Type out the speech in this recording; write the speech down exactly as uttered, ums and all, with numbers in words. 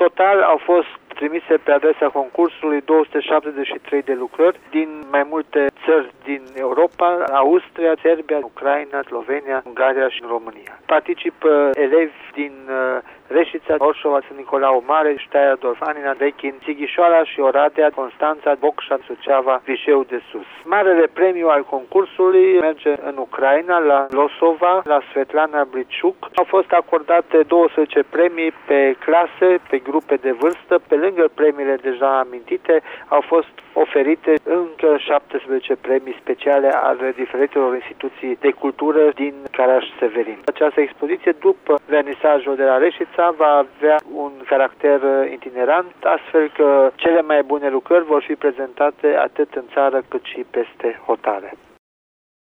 total au fost trimise pe adresa concursului două sute șaptezeci și trei de lucrări din mai multe țări din Europa, Austria, Serbia, Ucraina, Slovenia, Ungaria și România. Participă elevi din Reșița, Orșova, Sfânt Nicolau Mare, Ștaia, Dorfanina, Dechin, Sighișoara și Oradea, Constanța, Bocșa, Suceava, Vișeu de Sus. Marele premiu al concursului merge în Ucraina, la Losova, la Svetlana Briciuc. Au fost acordate douăsprezece premii pe clase, pe grupe de vârstă. Pe lângă premiile deja amintite, au fost oferite încă șaptesprezece premii speciale ale diferitelor instituții de cultură din Caraș-Severin. Această expoziție, după vernisajul de la Reșița, va avea un caracter itinerant, astfel că cele mai bune lucrări vor fi prezentate atât în țară cât și peste hotare.